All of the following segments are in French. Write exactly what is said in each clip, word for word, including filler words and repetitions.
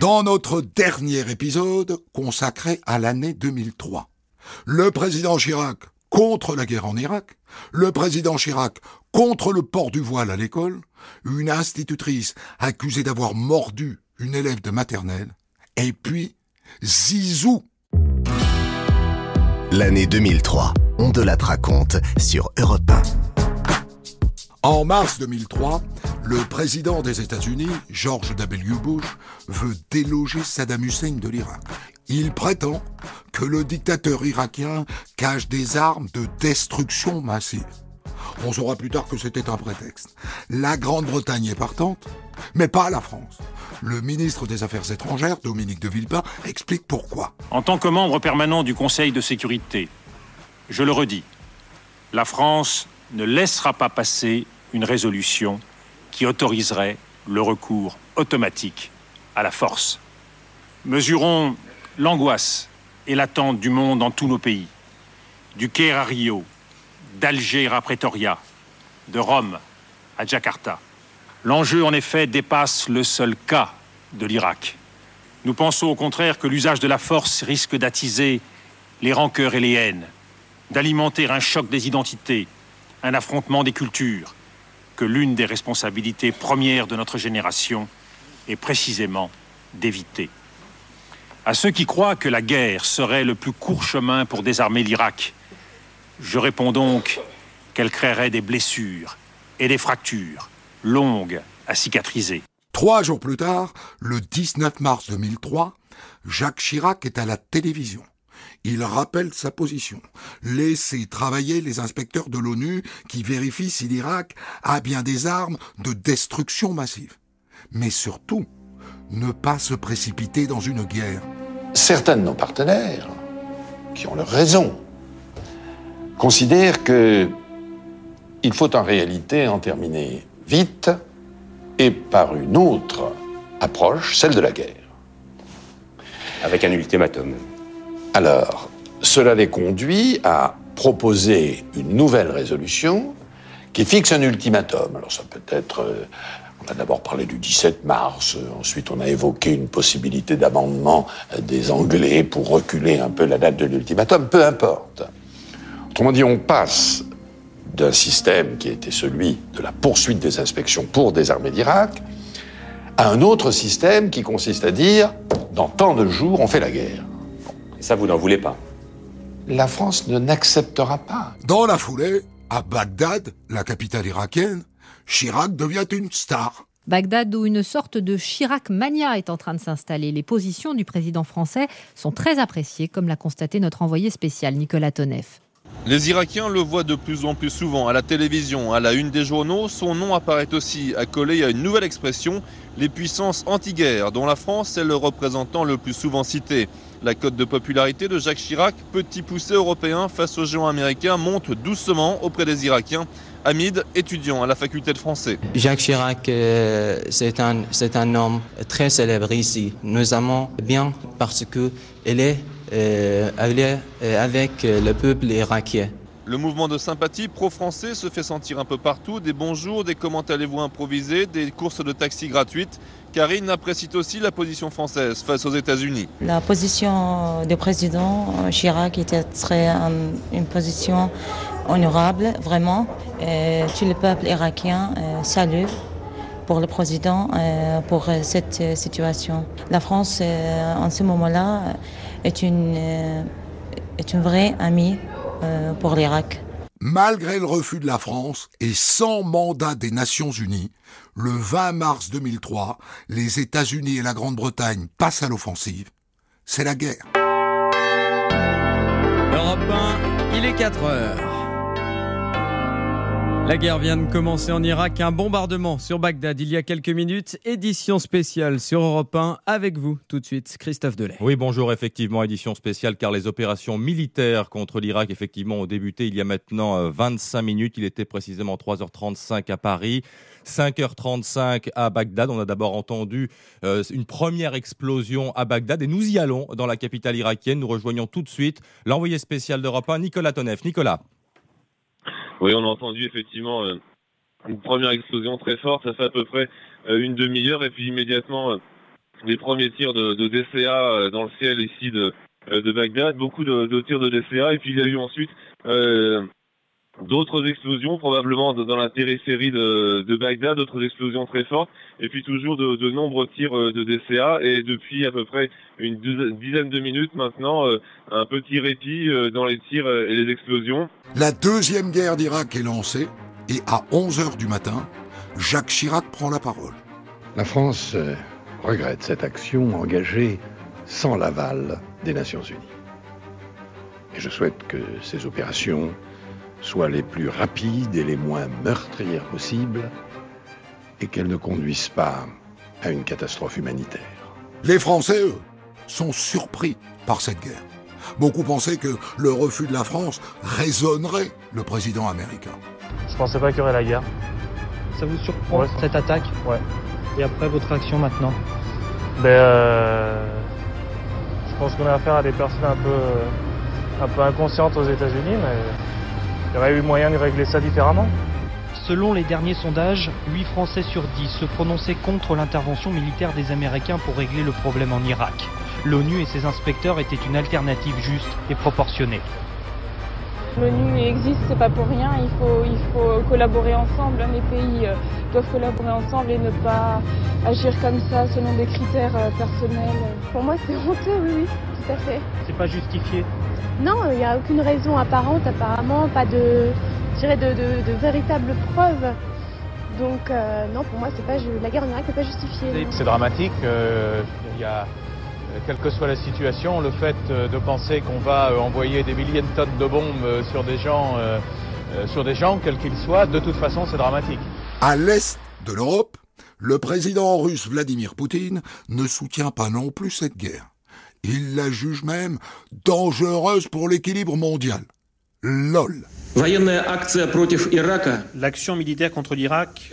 Dans notre dernier épisode consacré à l'année deux mille trois, le président Chirac contre la guerre en Irak, le président Chirac contre le port du voile à l'école, une institutrice accusée d'avoir mordu une élève de maternelle, et puis Zizou. L'année deux mille trois, on te la raconte sur Europe un. En mars deux mille trois, le président des États-Unis, George W. Bush, veut déloger Saddam Hussein de l'Irak. Il prétend que le dictateur irakien cache des armes de destruction massive. On saura plus tard que c'était un prétexte. La Grande-Bretagne est partante, mais pas la France. Le ministre des Affaires étrangères, Dominique de Villepin, explique pourquoi. En tant que membre permanent du Conseil de sécurité, je le redis, la France ne laissera pas passer une résolution qui autoriserait le recours automatique à la force. Mesurons l'angoisse et l'attente du monde dans tous nos pays, du Caire à Rio, d'Alger à Pretoria, de Rome à Jakarta. L'enjeu, en effet, dépasse le seul cas de l'Irak. Nous pensons au contraire que l'usage de la force risque d'attiser les rancœurs et les haines, d'alimenter un choc des identités, un affrontement des cultures, que l'une des responsabilités premières de notre génération est précisément d'éviter. À ceux qui croient que la guerre serait le plus court chemin pour désarmer l'Irak, je réponds donc qu'elle créerait des blessures et des fractures longues à cicatriser. Trois jours plus tard, le dix-neuf mars deux mille trois, Jacques Chirac est à la télévision. Il rappelle sa position. Laisser travailler les inspecteurs de l'ONU qui vérifient si l'Irak a bien des armes de destruction massive. Mais surtout, ne pas se précipiter dans une guerre. Certains de nos partenaires, qui ont leur raison, considèrent qu'il faut en réalité en terminer vite et par une autre approche, celle de la guerre. Avec un ultimatum. Alors, cela les conduit à proposer une nouvelle résolution qui fixe un ultimatum. Alors ça peut être... Euh, on a d'abord parlé du dix-sept mars, euh, ensuite on a évoqué une possibilité d'amendement euh, des Anglais pour reculer un peu la date de l'ultimatum, peu importe. Autrement dit, on passe d'un système qui était celui de la poursuite des inspections pour désarmer l'Irak à un autre système qui consiste à dire, dans tant de jours, on fait la guerre. Et ça, vous n'en voulez pas? La France ne n'acceptera pas. Dans la foulée, à Bagdad, la capitale irakienne, Chirac devient une star. Bagdad, où une sorte de Chirac-mania est en train de s'installer. Les positions du président français sont très appréciées, comme l'a constaté notre envoyé spécial Nicolas Tonneff. Les Irakiens le voient de plus en plus souvent à la télévision, à la une des journaux. Son nom apparaît aussi accolé à une nouvelle expression, les puissances anti-guerre, dont la France est le représentant le plus souvent cité. La cote de popularité de Jacques Chirac, petit poussé européen face aux géants américains, monte doucement auprès des Irakiens. Hamid, étudiant à la faculté de français. Jacques Chirac, euh, c'est un, c'est un homme très célèbre ici. Nous aimons bien parce qu'il est, euh, il est avec le peuple irakien. Le mouvement de sympathie pro-français se fait sentir un peu partout. Des bonjours, des comment allez-vous improviser, des courses de taxi gratuites. Karine apprécie aussi la position française face aux États-Unis. La position du président Chirac était très, um, une position honorable, vraiment. Euh, tout le peuple irakien euh, salue pour le président, euh, pour euh, cette euh, situation. La France, euh, en ce moment-là, est une, euh, est une vraie amie euh, pour l'Irak. Malgré le refus de la France et sans mandat des Nations Unies, le vingt mars deux mille trois, les États-Unis et la Grande-Bretagne passent à l'offensive. C'est la guerre. Europe un, il est quatre heures. La guerre vient de commencer en Irak, un bombardement sur Bagdad il y a quelques minutes. Édition spéciale sur Europe un avec vous tout de suite, Christophe Delay. Oui, bonjour, effectivement, édition spéciale car les opérations militaires contre l'Irak, effectivement, ont débuté il y a maintenant vingt-cinq minutes. Il était précisément trois heures trente-cinq à Paris, cinq heures trente-cinq à Bagdad. On a d'abord entendu euh, une première explosion à Bagdad et nous y allons dans la capitale irakienne. Nous rejoignons tout de suite l'envoyé spécial d'Europe un, Nicolas Tonneff. Nicolas. Oui, on a entendu effectivement euh, une première explosion très forte, ça fait à peu près euh, une demi-heure et puis immédiatement euh, les premiers tirs de, de D C A dans le ciel ici de, de Bagdad, beaucoup de, de tirs de D C A, et puis il y a eu ensuite euh, d'autres explosions, probablement dans la périphérie de, de Bagdad, d'autres explosions très fortes, et puis toujours de, de nombreux tirs de D C A, et depuis à peu près une dizaine de minutes maintenant, un petit répit dans les tirs et les explosions. La deuxième guerre d'Irak est lancée, et à onze heures du matin, Jacques Chirac prend la parole. La France euh, regrette cette action engagée sans l'aval des Nations Unies. Et je souhaite que ces opérations soient les plus rapides et les moins meurtrières possibles, et qu'elles ne conduisent pas à une catastrophe humanitaire. Les Français, eux, sont surpris par cette guerre. Beaucoup pensaient que le refus de la France raisonnerait le président américain. Je pensais pas qu'il y aurait la guerre. Ça vous surprend, ouais, cette attaque? Ouais. Et après, votre action maintenant? Ben, euh, je pense qu'on a affaire à des personnes un peu, un peu inconscientes aux États-Unis, mais il y aurait eu moyen de régler ça différemment. Selon les derniers sondages, huit Français sur dix se prononçaient contre l'intervention militaire des Américains pour régler le problème en Irak. L'ONU et ses inspecteurs étaient une alternative juste et proportionnée. L'ONU existe, c'est pas pour rien, il faut, il faut collaborer ensemble, les pays euh, doivent collaborer ensemble et ne pas agir comme ça selon des critères euh, personnels. Pour moi c'est honteux, oui, oui, tout à fait. C'est pas justifié? Non, il n'y a aucune raison apparente apparemment, pas de, je dirais de, de, de véritables preuves. Donc euh, non, pour moi c'est pas, la guerre en Irak n'est pas justifiée. C'est dramatique, euh, il y a... Quelle que soit la situation, le fait de penser qu'on va envoyer des milliers de tonnes de bombes sur des gens, euh, sur des gens, quels qu'ils soient, de toute façon, c'est dramatique. À l'est de l'Europe, le président russe Vladimir Poutine ne soutient pas non plus cette guerre. Il la juge même dangereuse pour l'équilibre mondial. LOL. L'action militaire contre l'Irak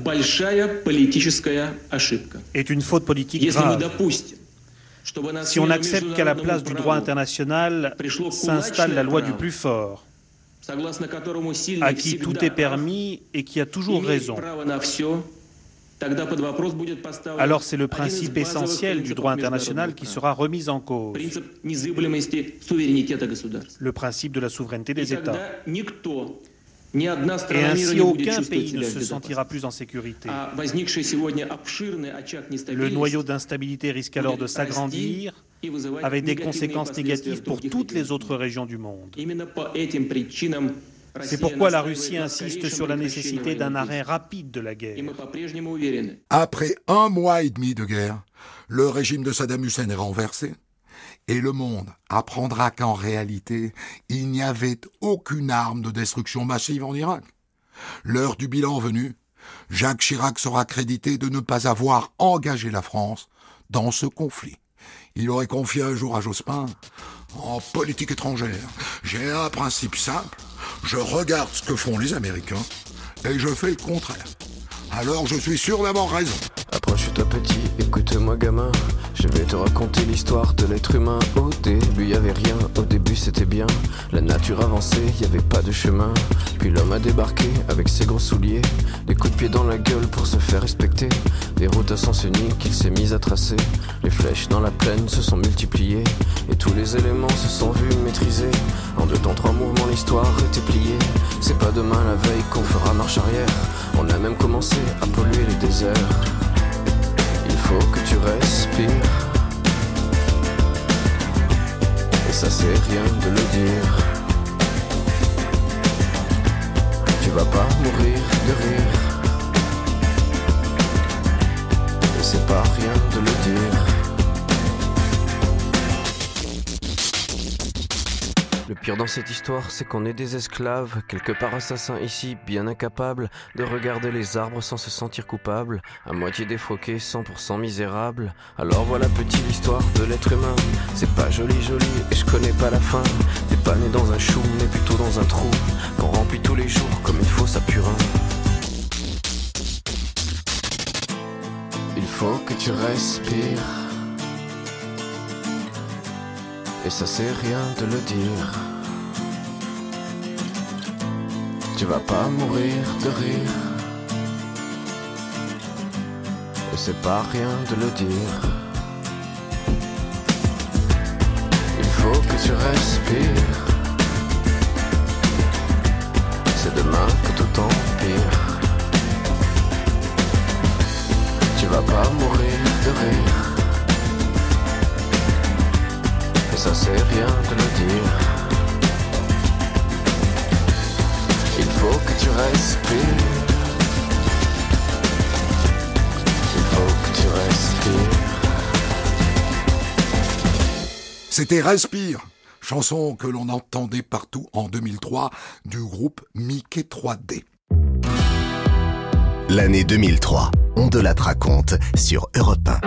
est une faute politique grave. Si on accepte qu'à la place du droit international s'installe la loi du plus fort, à qui tout est permis et qui a toujours raison, alors c'est le principe essentiel du droit international qui sera remis en cause, le principe de la souveraineté des États. Et ainsi, aucun pays ne se sentira plus en sécurité. Le noyau d'instabilité risque alors de s'agrandir, avec des conséquences négatives pour toutes les autres régions du monde. C'est pourquoi la Russie insiste sur la nécessité d'un arrêt rapide de la guerre. Après un mois et demi de guerre, le régime de Saddam Hussein est renversé. Et le monde apprendra qu'en réalité, il n'y avait aucune arme de destruction massive en Irak. L'heure du bilan venue, Jacques Chirac sera crédité de ne pas avoir engagé la France dans ce conflit. Il aurait confié un jour à Jospin, en politique étrangère, j'ai un principe simple, je regarde ce que font les Américains et je fais le contraire. Alors je suis sûr d'avoir raison. Approche-toi petit, écoute-moi gamin. Je vais te raconter l'histoire de l'être humain. Au début y avait rien, au début c'était bien. La nature avançait, y avait pas de chemin. Puis l'homme a débarqué avec ses gros souliers. Des coups de pied dans la gueule pour se faire respecter. Des routes à sens unique qu'il s'est mis à tracer. Les flèches dans la plaine se sont multipliées. Et tous les éléments se sont vus maîtrisés. En deux temps trois mouvements l'histoire était pliée. C'est pas demain la veille qu'on fera marche arrière. On a même commencé à polluer les déserts. Il faut que tu respires. Et ça c'est rien de le dire. Tu vas pas mourir de rire. Et c'est pas rien de le dire. Le pire dans cette histoire, c'est qu'on est des esclaves, quelque part assassins ici, bien incapables de regarder les arbres sans se sentir coupables, à moitié défroqués, cent pour cent misérables. Alors voilà petit l'histoire de l'être humain. C'est pas joli joli et je connais pas la fin. T'es pas né dans un chou mais plutôt dans un trou qu'on remplit tous les jours comme une fosse à purin. Il faut que tu respires. Et ça c'est rien de le dire. Tu vas pas mourir de rire. Et c'est pas rien de le dire. faut que tu respires. C'est demain que tout empire. Tu vas pas mourir de rire. Et ça c'est rien de le dire. Il faut que tu respires. Il faut que tu respires. C'était Respire, chanson que l'on entendait partout en deux mille trois du groupe Mickey trois D. L'année deux mille trois, on de la raconte sur Europe un.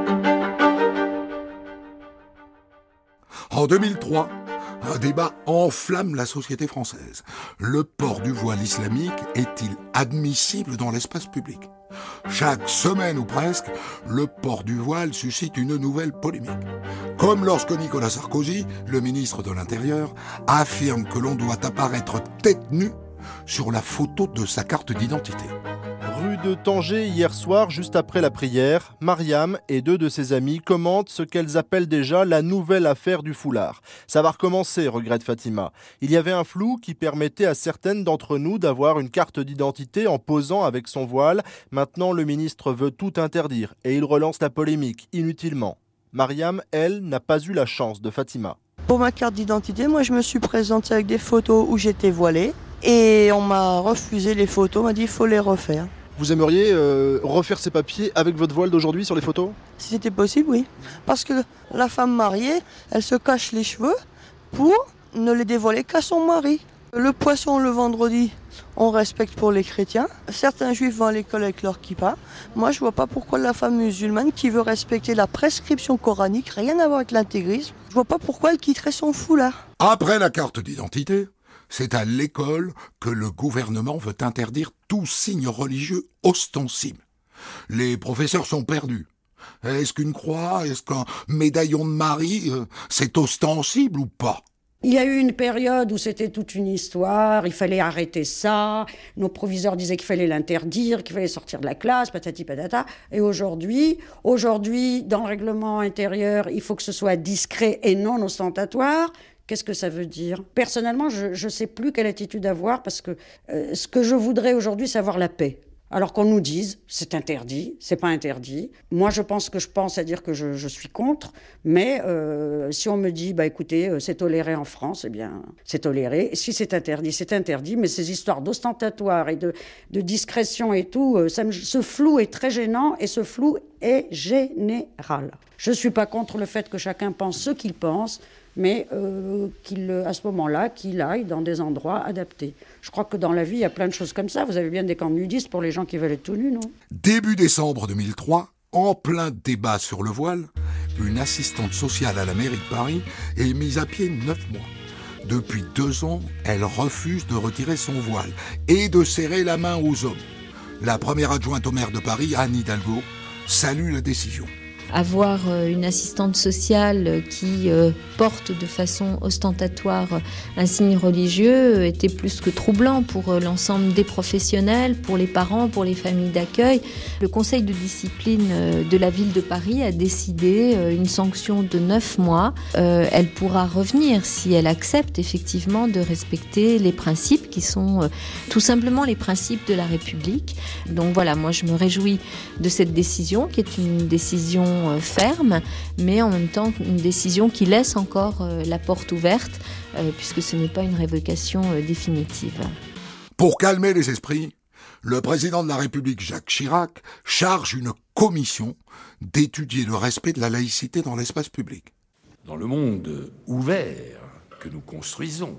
En deux mille trois, un débat enflamme la société française. Le port du voile islamique est-il admissible dans l'espace public ? Chaque semaine ou presque, le port du voile suscite une nouvelle polémique. Comme lorsque Nicolas Sarkozy, le ministre de l'Intérieur, affirme que l'on doit apparaître tête nue sur la photo de sa carte d'identité. Rue de Tanger, hier soir, juste après la prière, Mariam et deux de ses amis commentent ce qu'elles appellent déjà la nouvelle affaire du foulard. Ça va recommencer, regrette Fatima. Il y avait un flou qui permettait à certaines d'entre nous d'avoir une carte d'identité en posant avec son voile. Maintenant, le ministre veut tout interdire et il relance la polémique, inutilement. Mariam, elle, n'a pas eu la chance de Fatima. Pour ma carte d'identité, moi je me suis présentée avec des photos où j'étais voilée et on m'a refusé les photos, on m'a dit qu'il faut les refaire. Vous aimeriez euh, refaire ces papiers avec votre voile d'aujourd'hui sur les photos ? Si c'était possible, oui. Parce que la femme mariée, elle se cache les cheveux pour ne les dévoiler qu'à son mari. Le poisson le vendredi, on respecte pour les chrétiens. Certains juifs vont à l'école avec leur kippa. Moi, je vois pas pourquoi la femme musulmane qui veut respecter la prescription coranique, rien à voir avec l'intégrisme, je vois pas pourquoi elle quitterait son foulard. Après la carte d'identité, c'est à l'école que le gouvernement veut interdire tout signe religieux ostensible. Les professeurs sont perdus. Est-ce qu'une croix, est-ce qu'un médaillon de Marie, euh, c'est ostensible ou pas ? Il y a eu une période où c'était toute une histoire, il fallait arrêter ça, nos proviseurs disaient qu'il fallait l'interdire, qu'il fallait sortir de la classe, patati patata. Et aujourd'hui, aujourd'hui, dans le règlement intérieur, il faut que ce soit discret et non ostentatoire. Qu'est-ce que ça veut dire ? Personnellement, je ne sais plus quelle attitude avoir parce que euh, ce que je voudrais aujourd'hui, c'est avoir la paix. Alors qu'on nous dise, c'est interdit, c'est pas interdit. Moi, je pense que je pense à dire que je, je suis contre, mais euh, si on me dit, bah écoutez, c'est toléré en France, eh bien, c'est toléré. Si c'est interdit, c'est interdit, mais ces histoires d'ostentatoire et de, de discrétion et tout, ça me, ce flou est très gênant et ce flou est général. Je suis pas contre le fait que chacun pense ce qu'il pense, mais euh, qu'il, à ce moment-là, qu'il aille dans des endroits adaptés. Je crois que dans la vie, il y a plein de choses comme ça. Vous avez bien des camps nudistes pour les gens qui veulent être tout nus, non ? Début décembre deux mille trois, en plein débat sur le voile, une assistante sociale à la mairie de Paris est mise à pied neuf mois. Depuis deux ans, elle refuse de retirer son voile et de serrer la main aux hommes. La première adjointe au maire de Paris, Anne Hidalgo, salue la décision. Avoir une assistante sociale qui porte de façon ostentatoire un signe religieux était plus que troublant pour l'ensemble des professionnels, pour les parents, pour les familles d'accueil. Le conseil de discipline de la ville de Paris a décidé une sanction de neuf mois. Elle pourra revenir si elle accepte effectivement de respecter les principes qui sont tout simplement les principes de la République. Donc voilà, moi je me réjouis de cette décision qui est une décision ferme, mais en même temps une décision qui laisse encore la porte ouverte, puisque ce n'est pas une révocation définitive. Pour calmer les esprits, le président de la République, Jacques Chirac, charge une commission d'étudier le respect de la laïcité dans l'espace public. Dans le monde ouvert que nous construisons,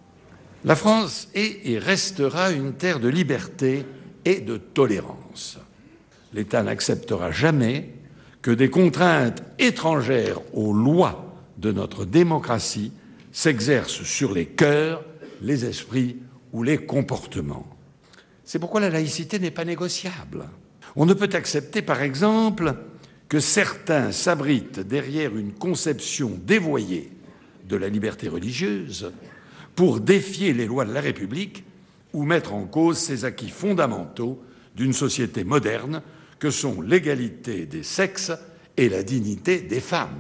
la France est et restera une terre de liberté et de tolérance. L'État n'acceptera jamais que des contraintes étrangères aux lois de notre démocratie s'exercent sur les cœurs, les esprits ou les comportements. C'est pourquoi la laïcité n'est pas négociable. On ne peut accepter, par exemple, que certains s'abritent derrière une conception dévoyée de la liberté religieuse pour défier les lois de la République ou mettre en cause ses acquis fondamentaux d'une société moderne que sont l'égalité des sexes et la dignité des femmes.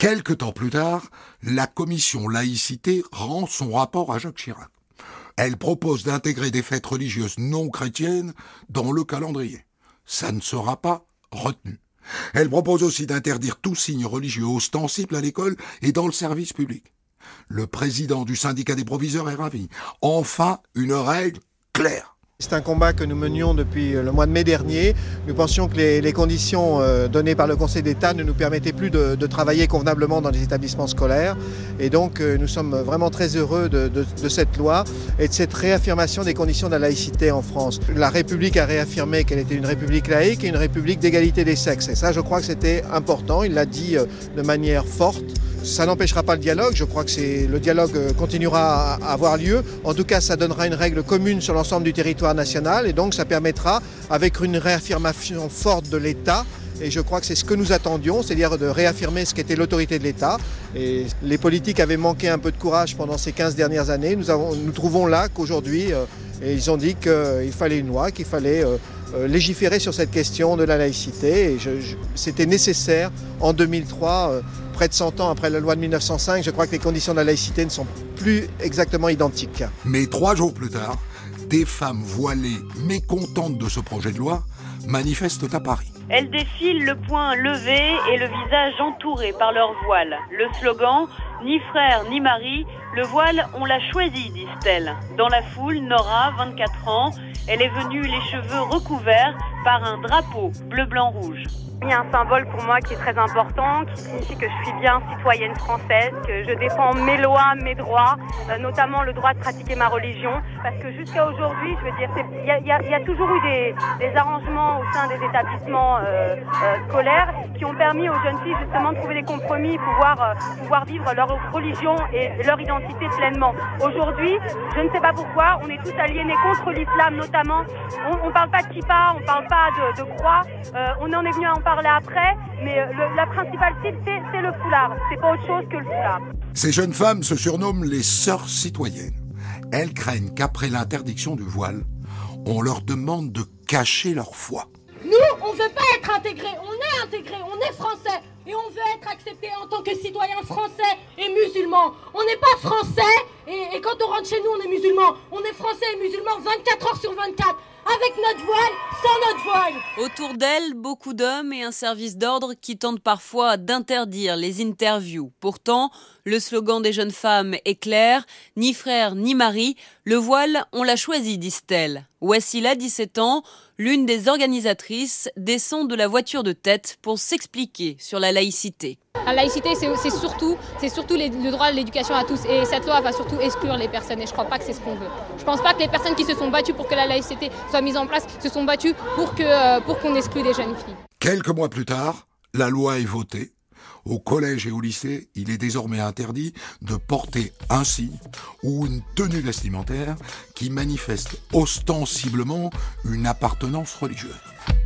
Quelque temps plus tard, la commission laïcité rend son rapport à Jacques Chirac. Elle propose d'intégrer des fêtes religieuses non chrétiennes dans le calendrier. Ça ne sera pas retenu. Elle propose aussi d'interdire tout signe religieux ostensible à l'école et dans le service public. Le président du syndicat des proviseurs est ravi. Enfin, une règle claire. C'est un combat que nous menions depuis le mois de mai dernier. Nous pensions que les, les conditions euh, données par le Conseil d'État ne nous permettaient plus de, de travailler convenablement dans les établissements scolaires. Et donc euh, nous sommes vraiment très heureux de, de, de cette loi et de cette réaffirmation des conditions de la laïcité en France. La République a réaffirmé qu'elle était une République laïque et une République d'égalité des sexes. Et ça, je crois que c'était important. Il l'a dit euh, de manière forte. Ça n'empêchera pas le dialogue, je crois que c'est, le dialogue continuera à avoir lieu. En tout cas, ça donnera une règle commune sur l'ensemble du territoire national et donc ça permettra, avec une réaffirmation forte de l'État, et je crois que c'est ce que nous attendions, c'est-à-dire de réaffirmer ce qu'était l'autorité de l'État. Et les politiques avaient manqué un peu de courage pendant ces quinze dernières années. Nous, avons, nous trouvons là qu'aujourd'hui, euh, ils ont dit qu'il fallait une loi, qu'il fallait euh, euh, légiférer sur cette question de la laïcité. Et je, je, c'était nécessaire en deux mille trois, euh, près de cent ans après la loi de mille neuf cent cinq, je crois que les conditions de la laïcité ne sont plus exactement identiques. Mais trois jours plus tard, des femmes voilées mécontentes de ce projet de loi manifestent à Paris. Elles défilent le poing levé et le visage entouré par leur voile. Le slogan « Ni frère ni mari, le voile on l'a choisi », disent-elles. Dans la foule, Nora, vingt-quatre ans, elle est venue les cheveux recouverts par un drapeau bleu-blanc-rouge. Il y a un symbole pour moi qui est très important, qui signifie que je suis bien citoyenne française, que je défends mes lois, mes droits, euh, notamment le droit de pratiquer ma religion. Parce que jusqu'à aujourd'hui, je veux dire, il y a, y, a, y a toujours eu des, des arrangements au sein des établissements euh, euh, scolaires qui ont permis aux jeunes filles justement de trouver des compromis, pouvoir, euh, pouvoir vivre leur religion et leur identité pleinement. Aujourd'hui, je ne sais pas pourquoi, on est tous aliénés contre l'islam notamment. On ne parle pas de kippa, on ne parle pas de, de croix, euh, on en est venu à en parler après, mais le, la principale cible, c'est, c'est le foulard. C'est pas autre chose que le foulard. Ces jeunes femmes se surnomment les sœurs citoyennes. Elles craignent qu'après l'interdiction du voile, on leur demande de cacher leur foi. Nous, on veut pas être intégrés, on est intégrés, on est français. Et on veut être acceptés en tant que citoyens français et musulmans. On n'est pas français et, et quand on rentre chez nous, on est musulmans. On est français et musulmans vingt-quatre heures sur vingt-quatre. Avec notre voile, sans notre voile. Autour d'elle, beaucoup d'hommes et un service d'ordre qui tentent parfois d'interdire les interviews. Pourtant, le slogan des jeunes femmes est clair, ni frère ni mari, le voile, on l'a choisi, disent-elles. Wassila, dix-sept ans, l'une des organisatrices, descend de la voiture de tête pour s'expliquer sur la laïcité. La laïcité, c'est, c'est surtout, c'est surtout les, le droit à l'éducation à tous. Et cette loi va surtout exclure les personnes. Et je ne crois pas que c'est ce qu'on veut. Je ne pense pas que les personnes qui se sont battues pour que la laïcité soit mise en place se sont battues pour, que, pour qu'on exclue les jeunes filles. Quelques mois plus tard, la loi est votée. Au collège et au lycée, il est désormais interdit de porter un signe ou une tenue vestimentaire qui manifeste ostensiblement une appartenance religieuse.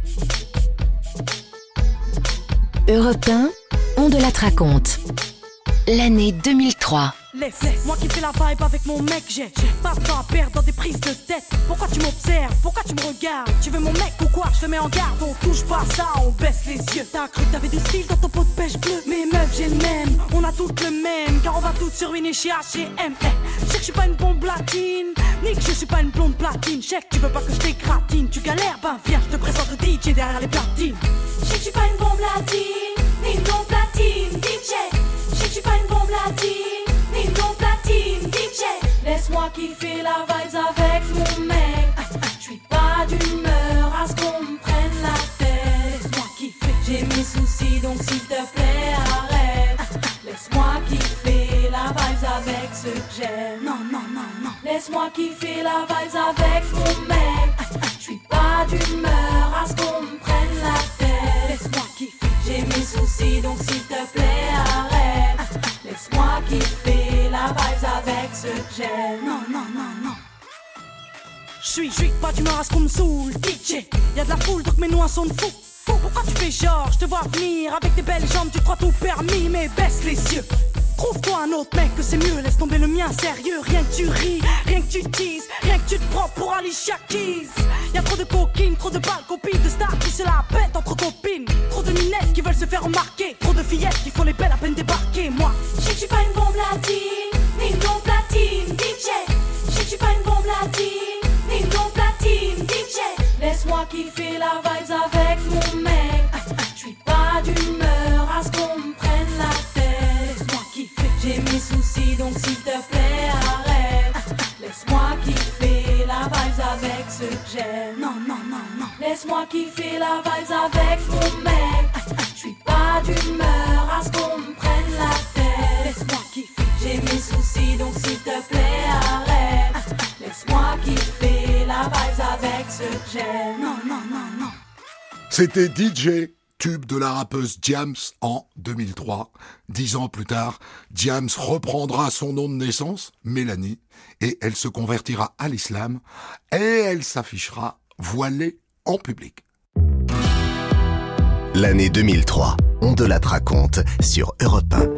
Europe un, on de la raconte. L'année deux mille trois. Les faits, moi qui fais la vibe avec mon mec, j'ai, j'ai pas de temps à perdre dans des prises de tête. Pourquoi tu m'observes, pourquoi tu me regardes? Tu veux mon mec ou quoi? Je te mets en garde, on touche pas ça, on baisse les yeux. T'as cru que t'avais du style dans ton pot de pêche bleu? Mais meuf, j'ai le même, on a toutes le même, car on va toutes sur une chez H et M. Eh, je sais que je suis pas une bombe latine, ni que je suis pas une blonde platine. Je sais que tu veux pas que je t'écratine, tu galères, ben viens, je te présente le D J derrière les platines. Je sais que je suis pas une bombe latine, ni une blonde platine, D J. Je sais que je suis pas une bombe latine, ni une blonde platine, D J. Laisse-moi kiffer la vibes avec mon mec. Je suis pas d'humeur à ce qu'on me prenne la tête. Laisse-moi kiffer, j'ai mes soucis donc s'il te plaît arrête. Laisse-moi kiffer la vibes avec ceux que j'aime. Non, non, non, non. Laisse-moi kiffer la vibes avec mon mec. Je suis pas d'humeur à ce qu'on me prenne la tête. Laisse-moi kiffer, j'ai mes soucis donc s'il te plaît arrête. Laisse-moi kiffer la vibes avec ceux que j'aime. Non, non, non, non. J'suis, j'suis pas d'humeur à ce qu'on me saoule. D J, y'a de la foule donc mes noix sont de fou. Pourquoi tu fais genre, je te vois venir avec tes belles jambes, tu crois tout permis, mais baisse les yeux. Trouve-toi un autre mec que c'est mieux, laisse tomber le mien sérieux. Rien que tu ris, rien que tu teases, rien que tu te prends pour Alicia Keys. Y'a trop de coquines, trop de balles, copines, de stars qui se la pètent entre copines. Trop de minettes qui veulent se faire remarquer, trop de fillettes qui font les belles à peine débarquer. Moi, je sais que je suis pas une bombe latine, ni une non platine, D J. Je sais que je suis pas une bombe latine, ni une non platine, D J. Laisse-moi kiffer la vibes avec mon mec. Je suis pas d'humeur à ce qu'on me prenne la tête. Laisse-moi kiffer, j'ai mes soucis donc s'il te plaît arrête. Laisse-moi kiffer la vibes avec ce que j'aime. Non, non, non, non. Laisse-moi kiffer la vibes avec mon mec. Je suis pas d'humeur à ce qu'on me prenne la tête. Laisse-moi kiffer, j'ai mes soucis donc s'il te plaît arrête. Laisse-moi kiffer la vibes avec ce que j'aime. Non, non, non, non. C'était D J, tube de la rappeuse Diams en deux mille trois. Dix ans plus tard, Diams reprendra son nom de naissance, Mélanie, et elle se convertira à l'islam et elle s'affichera voilée en public. L'année deux mille trois, on de la raconte sur Europe un.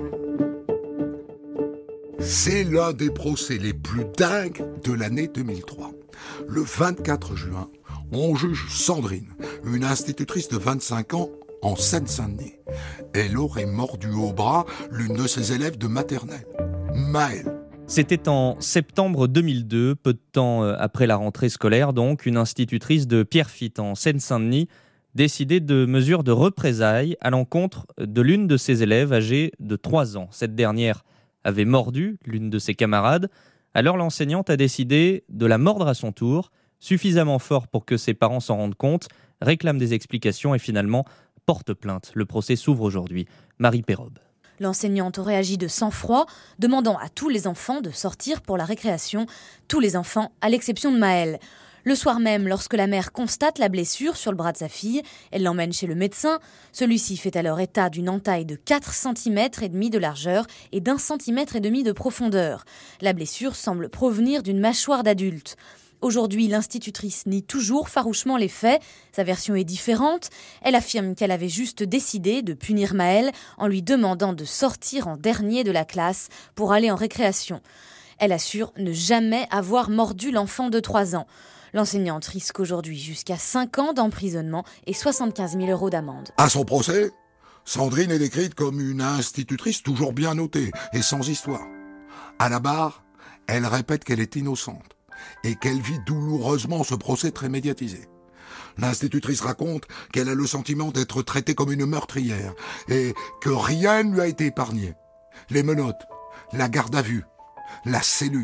C'est l'un des procès les plus dingues de l'année deux mille trois. Le vingt-quatre juin, on juge Sandrine, une institutrice de vingt-cinq ans en Seine-Saint-Denis. Elle aurait mordu au bras l'une de ses élèves de maternelle, Maëlle. C'était en septembre deux mille deux, peu de temps après la rentrée scolaire, donc, une institutrice de Pierrefitte en Seine-Saint-Denis décidait de mesures de représailles à l'encontre de l'une de ses élèves âgée de trois ans. Cette dernière avait mordu l'une de ses camarades, alors l'enseignante a décidé de la mordre à son tour, suffisamment fort pour que ses parents s'en rendent compte, réclament des explications et finalement porte plainte. Le procès s'ouvre aujourd'hui. Marie Perrobe. L'enseignante aurait agi de sang-froid, demandant à tous les enfants de sortir pour la récréation, tous les enfants à l'exception de Maëlle. Le soir même, lorsque la mère constate la blessure sur le bras de sa fille, elle l'emmène chez le médecin. Celui-ci fait alors état d'une entaille de quatre centimètres et demi de largeur et d'un centimètre et demi de profondeur. La blessure semble provenir d'une mâchoire d'adulte. Aujourd'hui, l'institutrice nie toujours farouchement les faits. Sa version est différente. Elle affirme qu'elle avait juste décidé de punir Maëlle en lui demandant de sortir en dernier de la classe pour aller en récréation. Elle assure ne jamais avoir mordu l'enfant de trois ans. L'enseignante risque aujourd'hui jusqu'à cinq ans d'emprisonnement et soixante-quinze mille euros d'amende. À son procès, Sandrine est décrite comme une institutrice toujours bien notée et sans histoire. À la barre, elle répète qu'elle est innocente et qu'elle vit douloureusement ce procès très médiatisé. L'institutrice raconte qu'elle a le sentiment d'être traitée comme une meurtrière et que rien ne lui a été épargné. Les menottes, la garde à vue, la cellule.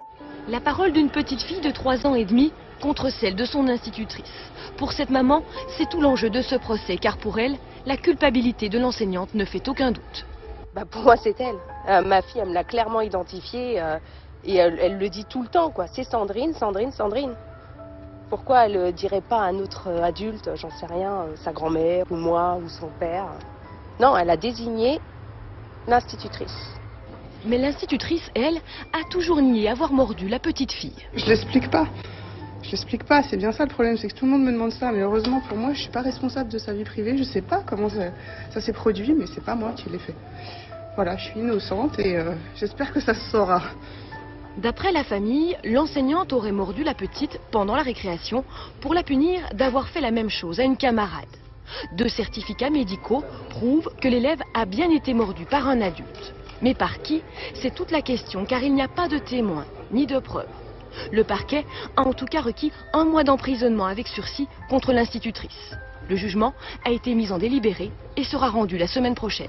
La parole d'une petite fille de trois ans et demi contre celle de son institutrice. Pour cette maman, c'est tout l'enjeu de ce procès, car pour elle, la culpabilité de l'enseignante ne fait aucun doute. Bah pour moi, c'est elle. Euh, ma fille, elle me l'a clairement identifiée euh, et elle, elle le dit tout le temps, quoi. C'est Sandrine, Sandrine, Sandrine. Pourquoi elle ne dirait pas à un autre adulte, j'en sais rien, euh, sa grand-mère ou moi ou son père. Non, elle a désigné l'institutrice. Mais l'institutrice, elle, a toujours nié avoir mordu la petite fille. Je l'explique pas. Je l'explique pas, c'est bien ça le problème, c'est que tout le monde me demande ça. Mais heureusement pour moi, je suis pas responsable de sa vie privée. Je sais pas comment ça, ça s'est produit, mais c'est pas moi qui l'ai fait. Voilà, je suis innocente et euh, j'espère que ça se saura. D'après la famille, l'enseignante aurait mordu la petite pendant la récréation pour la punir d'avoir fait la même chose à une camarade. Deux certificats médicaux prouvent que l'élève a bien été mordu par un adulte. Mais par qui? C'est toute la question, car il n'y a pas de témoins, ni de preuves. Le parquet a en tout cas requis un mois d'emprisonnement avec sursis contre l'institutrice. Le jugement a été mis en délibéré et sera rendu la semaine prochaine.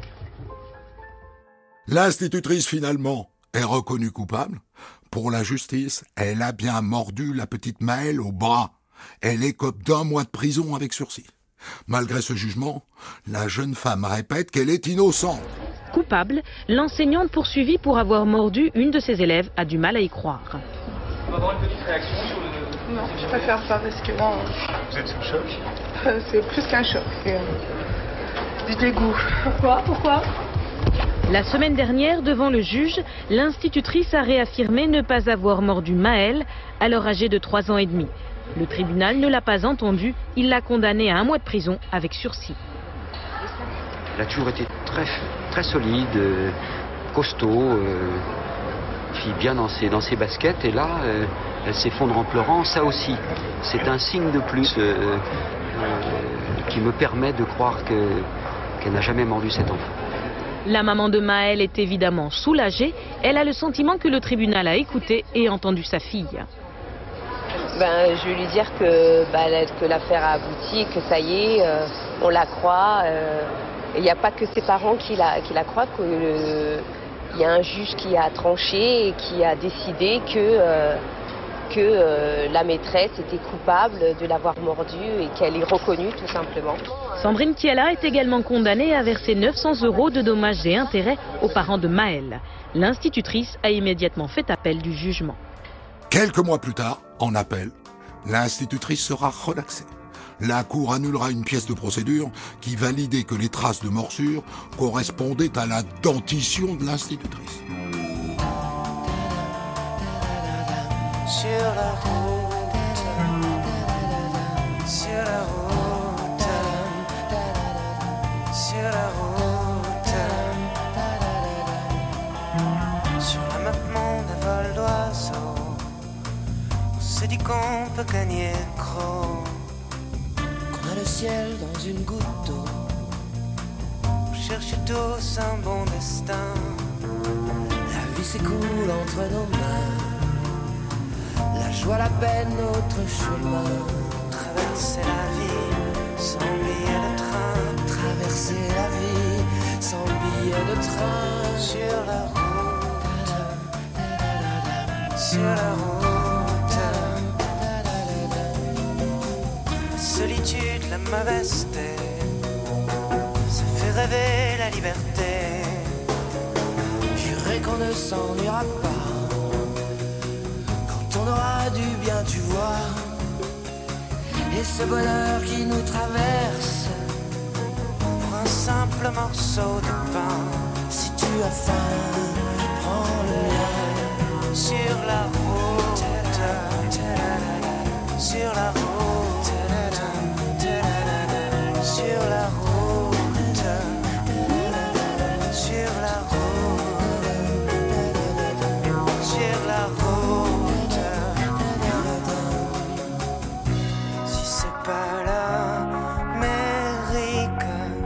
L'institutrice, finalement, est reconnue coupable. Pour la justice, elle a bien mordu la petite Maëlle au bras. Elle écope d'un mois de prison avec sursis. Malgré ce jugement, la jeune femme répète qu'elle est innocente. Coupable, l'enseignante poursuivie pour avoir mordu une de ses élèves a du mal à y croire. On va avoir une petite réaction sur le... Non, je préfère pas parce que là... Vous êtes sous le choc? euh, C'est plus qu'un choc, c'est euh, du dégoût. Pourquoi Pourquoi La semaine dernière, devant le juge, l'institutrice a réaffirmé ne pas avoir mordu Maëlle, alors âgée de trois ans et demi. Le tribunal ne l'a pas entendue, il l'a condamnée à un mois de prison avec sursis. Elle a toujours été très, très solide, euh, costaud, euh, fille bien dans ses, dans ses baskets, et là, euh, elle s'effondre en pleurant. Ça aussi, c'est un signe de plus euh, euh, qui me permet de croire que, qu'elle n'a jamais mordu cet enfant. La maman de Maëlle est évidemment soulagée. Elle a le sentiment que le tribunal a écouté et entendu sa fille. Ben, je vais lui dire que, ben, que l'affaire a abouti, que ça y est, euh, on la croit. Il euh, n'y a pas que ses parents qui la, qui la croient, qu'il y a un juge qui a tranché et qui a décidé que, euh, que euh, la maîtresse était coupable de l'avoir mordue et qu'elle est reconnue tout simplement. Sandrine Kiala est également condamnée à verser neuf cents euros de dommages et intérêts aux parents de Maëlle. L'institutrice a immédiatement fait appel du jugement. Quelques mois plus tard, en appel, l'institutrice sera relaxée. La Cour annulera une pièce de procédure qui validait que les traces de morsure correspondaient à la dentition de l'institutrice. Sur la route, sur la route, sur la route, sur l'abattement d'un vol d'oiseau, on se dit qu'on peut gagner gros, qu'on a le ciel dans une goutte d'eau, on cherche tous un bon destin, la vie s'écoule entre nos mains. La joie, la peine, notre chemin. Traverser la vie sans billet de train. Traverser la vie sans billet de train. Sur la route, sur la route. La solitude, la mauvaise terre, ça fait rêver la liberté. Jurer qu'on ne s'ennuiera pas. On aura du bien, tu vois. Et ce bonheur qui nous traverse, pour un simple morceau de pain. Si tu as faim, prends le mien. Sur la route, sur la route, sur la route, sur la route, sur la route. Pas l'Amérique,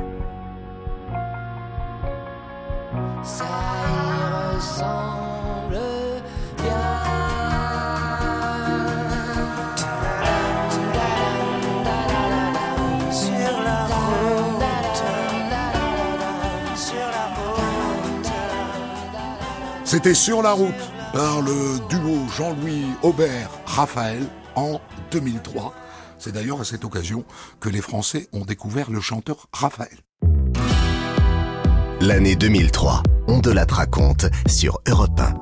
ça y ressemble bien. Sur la route, sur la route. C'était Sur la route par le duo Jean-Louis Aubert-Raphaël en deux mille trois. C'est d'ailleurs à cette occasion que les Français ont découvert le chanteur Raphaël. L'année deux mille trois, on de la raconte sur Europe un.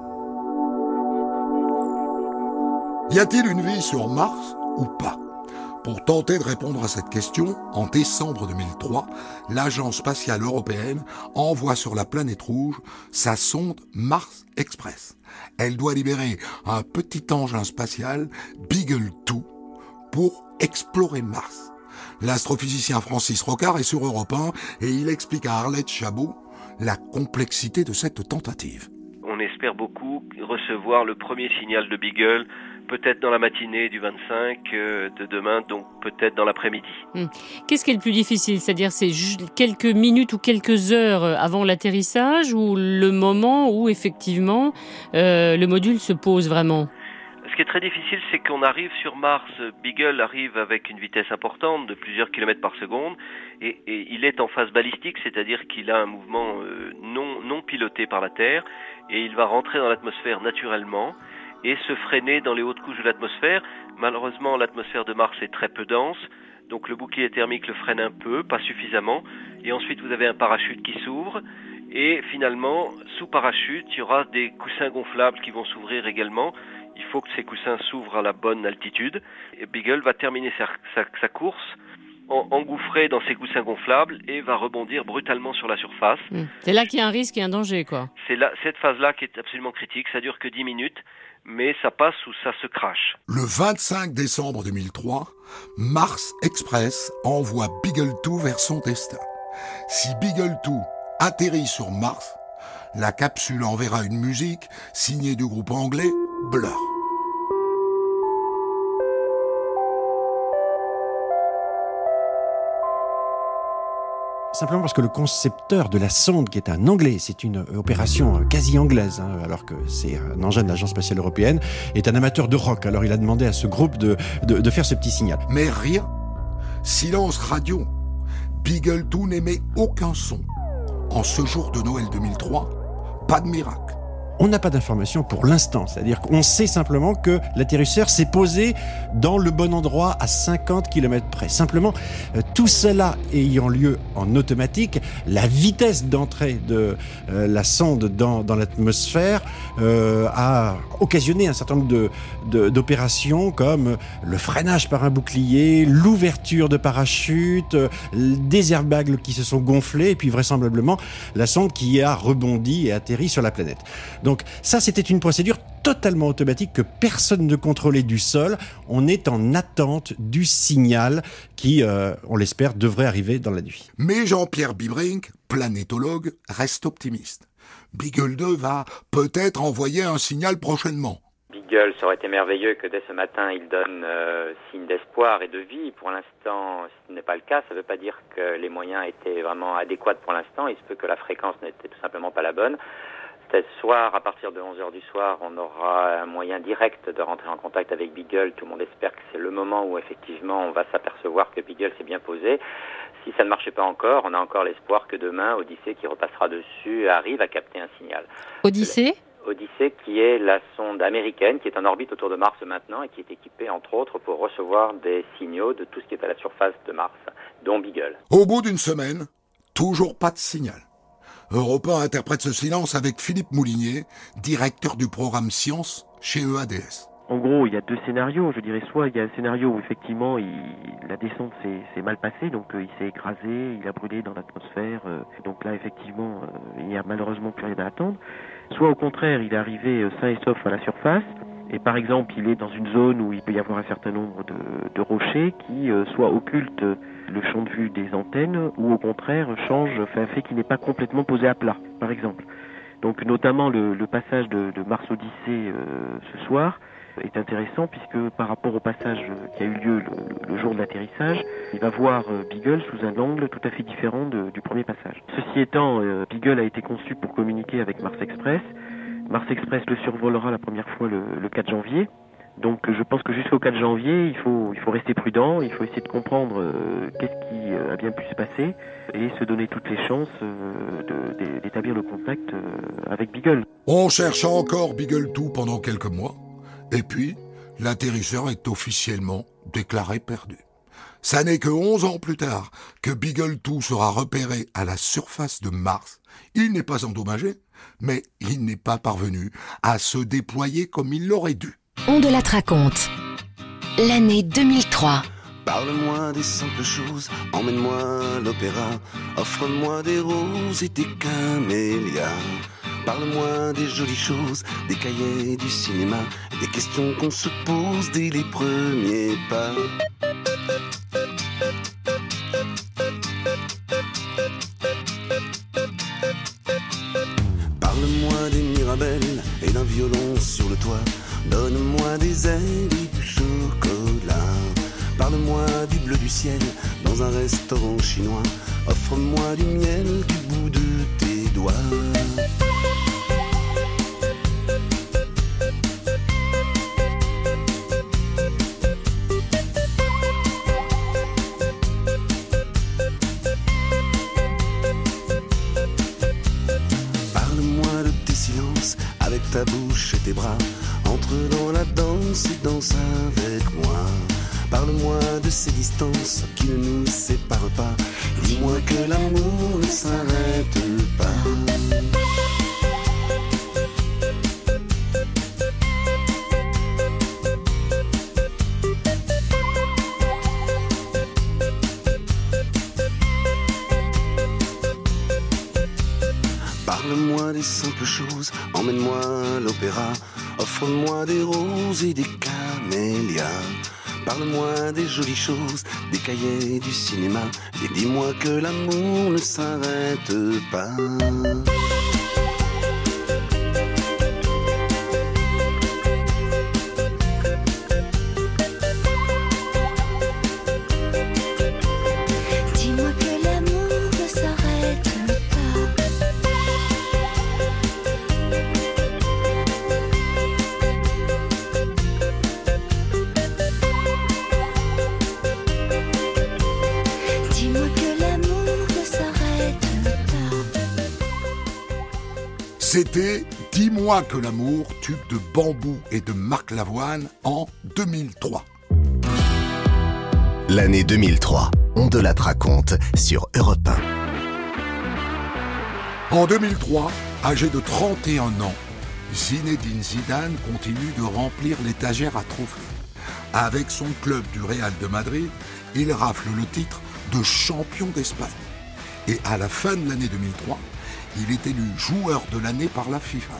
Y a-t-il une vie sur Mars ou pas ? Pour tenter de répondre à cette question, en décembre deux mille trois, l'Agence spatiale européenne envoie sur la planète rouge sa sonde Mars Express. Elle doit libérer un petit engin spatial, Beagle deux, pour explorer Mars. L'astrophysicien Francis Rocard est sur Europe un et il explique à Arlette Chabot la complexité de cette tentative. On espère beaucoup recevoir le premier signal de Beagle, peut-être dans la matinée du vingt-cinq euh, de demain, donc peut-être dans l'après-midi. Hum. Qu'est-ce qui est le plus difficile ? C'est-à-dire c'est quelques minutes ou quelques heures avant l'atterrissage ou le moment où effectivement euh, le module se pose vraiment ? Ce qui est très difficile, c'est qu'on arrive sur Mars, Beagle arrive avec une vitesse importante de plusieurs kilomètres par seconde et, et il est en phase balistique, c'est-à-dire qu'il a un mouvement euh, non, non piloté par la Terre et il va rentrer dans l'atmosphère naturellement et se freiner dans les hautes couches de l'atmosphère. Malheureusement, l'atmosphère de Mars est très peu dense, donc le bouclier thermique le freine un peu, pas suffisamment, et ensuite vous avez un parachute qui s'ouvre. Et finalement, sous parachute, il y aura des coussins gonflables qui vont s'ouvrir également. Il faut que ces coussins s'ouvrent à la bonne altitude. Et Beagle va terminer sa, sa, sa course en, engouffré dans ces coussins gonflables et va rebondir brutalement sur la surface. Mmh. C'est là qu'il y a un risque et un danger, quoi. C'est là, cette phase-là qui est absolument critique. Ça dure que dix minutes, mais ça passe ou ça se crache. Le vingt-cinq décembre deux mille trois, Mars Express envoie Beagle deux vers son destin. Si Beagle deux atterrit sur Mars, la capsule enverra une musique signée du groupe anglais Blur. Simplement parce que le concepteur de la sonde, qui est un Anglais, c'est une opération quasi anglaise, hein, alors que c'est un engin de l'Agence spatiale européenne, est un amateur de rock. Alors il a demandé à ce groupe de, de, de faire ce petit signal. Mais rien. Silence radio. Beagle deux n'émet aucun son. En ce jour de Noël deux mille trois, pas de miracle. On n'a pas d'informations pour l'instant, c'est-à-dire qu'on sait simplement que l'atterrisseur s'est posé dans le bon endroit à cinquante kilomètres près. Simplement, euh, tout cela ayant lieu en automatique, la vitesse d'entrée de euh, la sonde dans, dans l'atmosphère euh, a occasionné un certain nombre de, de, d'opérations comme le freinage par un bouclier, l'ouverture de parachutes, euh, des airbags qui se sont gonflés et puis vraisemblablement la sonde qui a rebondi et atterri sur la planète. Donc ça, c'était une procédure totalement automatique que personne ne contrôlait du sol. On est en attente du signal qui, euh, on l'espère, devrait arriver dans la nuit. Mais Jean-Pierre Bibrink, planétologue, reste optimiste. Beagle deux va peut-être envoyer un signal prochainement. Beagle, ça aurait été merveilleux que dès ce matin, il donne euh, signe d'espoir et de vie. Pour l'instant, ce n'est pas le cas. Ça ne veut pas dire que les moyens étaient vraiment adéquats pour l'instant. Il se peut que la fréquence n'était tout simplement pas la bonne. Ce soir, à partir de onze heures du soir, on aura un moyen direct de rentrer en contact avec Beagle. Tout le monde espère que c'est le moment où effectivement on va s'apercevoir que Beagle s'est bien posé. Si ça ne marchait pas encore, on a encore l'espoir que demain, Odyssée qui repassera dessus arrive à capter un signal. Odyssée ? Odyssée qui est la sonde américaine qui est en orbite autour de Mars maintenant et qui est équipée entre autres pour recevoir des signaux de tout ce qui est à la surface de Mars, dont Beagle. Au bout d'une semaine, toujours pas de signal. Europe un interprète ce silence avec Philippe Moulinier, directeur du programme Science chez E A D S. En gros, il y a deux scénarios. Je dirais soit il y a un scénario où effectivement il, la descente s'est, s'est mal passée, donc euh, il s'est écrasé, il a brûlé dans l'atmosphère. Euh, donc là, effectivement, euh, il n'y a malheureusement plus rien à attendre. Soit au contraire, il est arrivé euh, sain et sauf à la surface. Et par exemple, il est dans une zone où il peut y avoir un certain nombre de, de rochers qui euh, soit occultent le champ de vue des antennes ou au contraire change, fait un fait qui n'est pas complètement posé à plat, par exemple. Donc notamment le, le passage de, de Mars Odyssée euh, ce soir est intéressant puisque par rapport au passage qui a eu lieu le, le jour de l'atterrissage, il va voir euh, Beagle sous un angle tout à fait différent de, du premier passage. Ceci étant, euh, Beagle a été conçu pour communiquer avec Mars Express. Mars Express le survolera la première fois le, le quatre janvier. Donc je pense que jusqu'au quatre janvier, il faut, il faut rester prudent, il faut essayer de comprendre euh, qu'est-ce qui euh, a bien pu se passer et se donner toutes les chances euh, de, de, d'établir le contact euh, avec Beagle. On cherche encore Beagle deux pendant quelques mois et puis l'atterrisseur est officiellement déclaré perdu. Ça n'est que onze ans plus tard que Beagle deux sera repéré à la surface de Mars. Il n'est pas endommagé, mais il n'est pas parvenu à se déployer comme il l'aurait dû. On de la raconte. L'année deux mille trois. Parle-moi des simples choses, emmène-moi à l'opéra, offre-moi des roses et des camélias. Parle-moi des jolies choses, des cahiers du cinéma, des questions qu'on se pose dès les premiers pas. Parle-moi des Mirabelles et d'un violon sur le toit. Donne-moi des ailes et du chocolat. Parle-moi du bleu du ciel dans un restaurant chinois. Offre-moi du miel du bout de tes doigts. Parle-moi de tes silences avec ta bouche et tes bras. Entre dans la danse et danse avec moi. Parle-moi de ces distances qui ne nous séparent pas. Dis-moi que l'amour ne s'arrête pas. Parle-moi des simples choses, emmène-moi à l'opéra. Offre-moi des roses et des camélias. Parle-moi des jolies choses, des cahiers du cinéma. Et dis-moi que l'amour ne s'arrête pas. Dis-moi que l'amour ne s'arrête C'était Dis-moi que l'amour, tube de Bambou et de Marc Lavoine en deux mille trois. L'année deux mille trois, on de la raconte sur Europe un. En deux mille trois, âgé de trente et un ans, Zinedine Zidane continue de remplir l'étagère à trophées. Avec son club du Real de Madrid, il rafle le titre de champion d'Espagne. Et à la fin de l'année deux mille trois, il est élu joueur de l'année par la FIFA.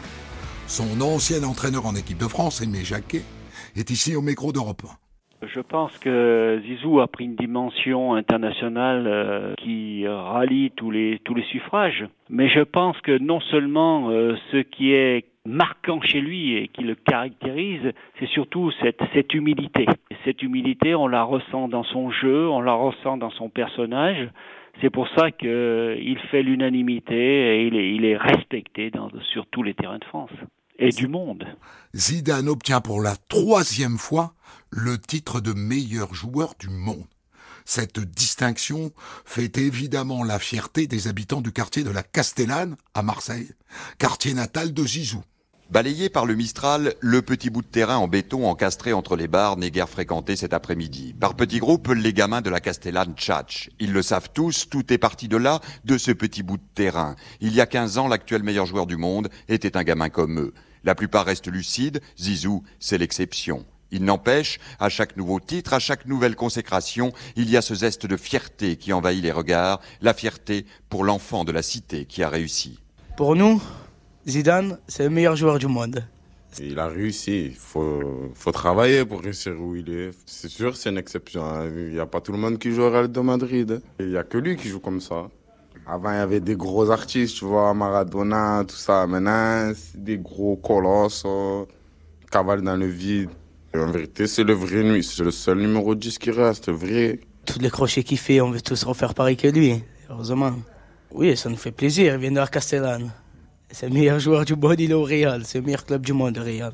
Son ancien entraîneur en équipe de France, Aimé Jacquet, est ici au micro d'Europe un. Je pense que Zizou a pris une dimension internationale euh, qui rallie tous les tous les suffrages. Mais je pense que non seulement euh, ce qui est marquant chez lui et qui le caractérise, c'est surtout cette cette humilité. Et cette humilité, on la ressent dans son jeu, on la ressent dans son personnage. C'est pour ça qu'il fait l'unanimité et il est, il est respecté dans, sur tous les terrains de France et du monde. Zidane obtient pour la troisième fois le titre de meilleur joueur du monde. Cette distinction fait évidemment la fierté des habitants du quartier de la Castellane à Marseille, quartier natal de Zizou. Balayé par le Mistral, le petit bout de terrain en béton encastré entre les bars n'est guère fréquenté cet après-midi. Par petits groupes, les gamins de la Castellane tchatchent. Ils le savent tous, tout est parti de là, de ce petit bout de terrain. Il y a quinze ans, l'actuel meilleur joueur du monde était un gamin comme eux. La plupart restent lucides, Zizou, c'est l'exception. Il n'empêche, à chaque nouveau titre, à chaque nouvelle consécration, il y a ce zeste de fierté qui envahit les regards, la fierté pour l'enfant de la cité qui a réussi. Pour nous, Zidane, c'est le meilleur joueur du monde. Il a réussi. Il faut, faut travailler pour réussir où il est. C'est sûr, c'est une exception. Il n'y a pas tout le monde qui joue au Real de Madrid. Il n'y a que lui qui joue comme ça. Avant, il y avait des gros artistes, tu vois, Maradona, tout ça. Maintenant, c'est des gros colosses, cavalent dans le vide. Et en vérité, c'est le vrai nuit. C'est le seul numéro dix qui reste, vrai. Tous les crochets qu'il fait, on veut tous refaire pareil que lui, heureusement. Oui, ça nous fait plaisir. Il vient de la Castellane. C'est le meilleur joueur du monde, il est au Real. C'est le meilleur club du monde, le Real.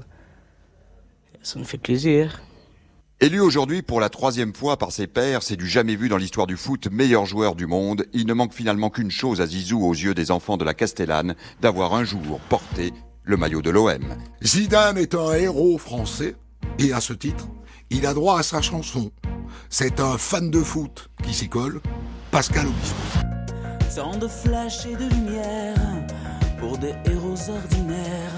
Ça nous fait plaisir. Élu aujourd'hui pour la troisième fois par ses pairs, c'est du jamais vu dans l'histoire du foot, meilleur joueur du monde. Il ne manque finalement qu'une chose à Zizou aux yeux des enfants de la Castellane, d'avoir un jour porté le maillot de l'O M. Zidane est un héros français et à ce titre, il a droit à sa chanson. C'est un fan de foot qui s'y colle, Pascal Obispo. Tant de flash et de lumière pour des héros ordinaires,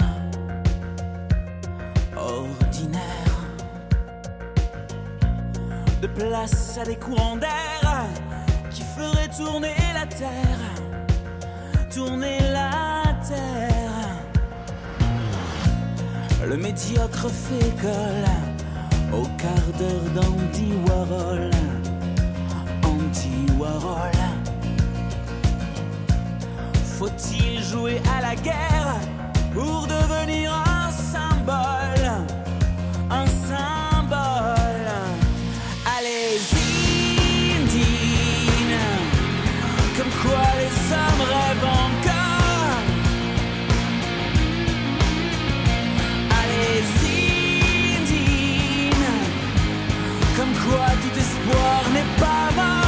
ordinaires. De place à des courants d'air qui feraient tourner la terre, tourner la terre. Le médiocre fait école au quart d'heure d'Andy Warhol, Andy Warhol. Faut-il jouer à la guerre pour devenir un symbole, un symbole? Allez, Zindine, comme quoi les hommes rêvent encore. Allez, Zindine, comme quoi tout espoir n'est pas mort.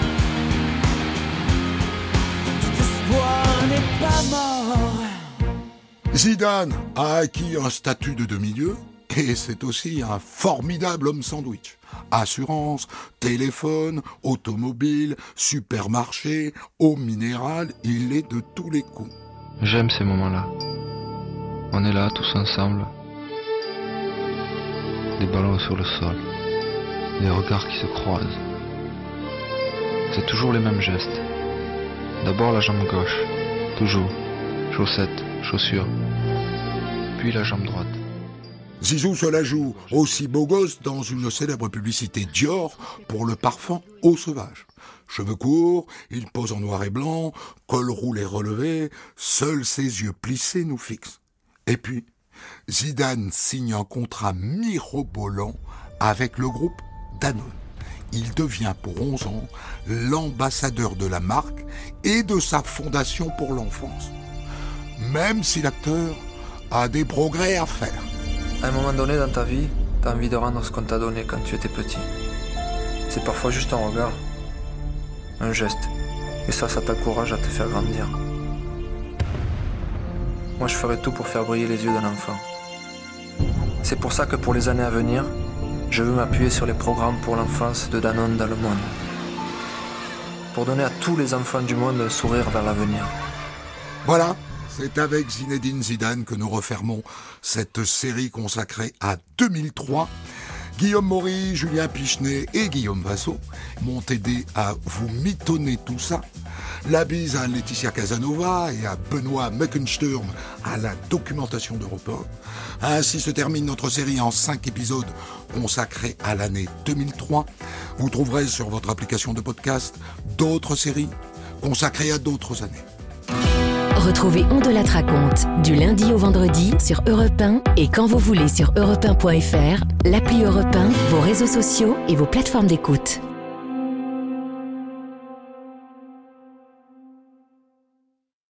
N'est pas mort. Zidane a acquis un statut de demi-dieu et c'est aussi un formidable homme sandwich. Assurance, téléphone, automobile, supermarché, eau minérale, il est de tous les coups. J'aime ces moments-là. On est là tous ensemble. Des ballons sur le sol. Des regards qui se croisent. C'est toujours les mêmes gestes. D'abord la jambe gauche, toujours, chaussettes, chaussures, puis la jambe droite. Zizou se la joue aussi beau gosse dans une célèbre publicité Dior pour le parfum Eau Sauvage. Cheveux courts, il pose en noir et blanc, col roulé relevé, seuls ses yeux plissés nous fixent. Et puis, Zidane signe un contrat mirobolant avec le groupe Danone. Il devient pour onze ans l'ambassadeur de la marque et de sa fondation pour l'enfance. Même si l'acteur a des progrès à faire. À un moment donné dans ta vie, t'as envie de rendre ce qu'on t'a donné quand tu étais petit. C'est parfois juste un regard, un geste, et ça, ça t'encourage à te faire grandir. moi je ferai tout pour faire briller les yeux d'un enfant. C'est pour ça que pour les années à venir, je veux m'appuyer sur les programmes pour l'enfance de Danone dans le monde. Pour donner à tous les enfants du monde un sourire vers l'avenir. Voilà, c'est avec Zinedine Zidane que nous refermons cette série consacrée à deux mille trois. Guillaume Maury, Julien Pichenet et Guillaume Vassot m'ont aidé à vous mitonner tout ça. La bise à Laetitia Casanova et à Benoît Meckensturm à la documentation d'Europe un. Ainsi se termine notre série en cinq épisodes consacrés à l'année deux mille trois. Vous trouverez sur votre application de podcast d'autres séries consacrées à d'autres années. Retrouvez On de la raconte du lundi au vendredi sur Europe un et quand vous voulez sur europe un point f r, l'appli Europe un, vos réseaux sociaux et vos plateformes d'écoute.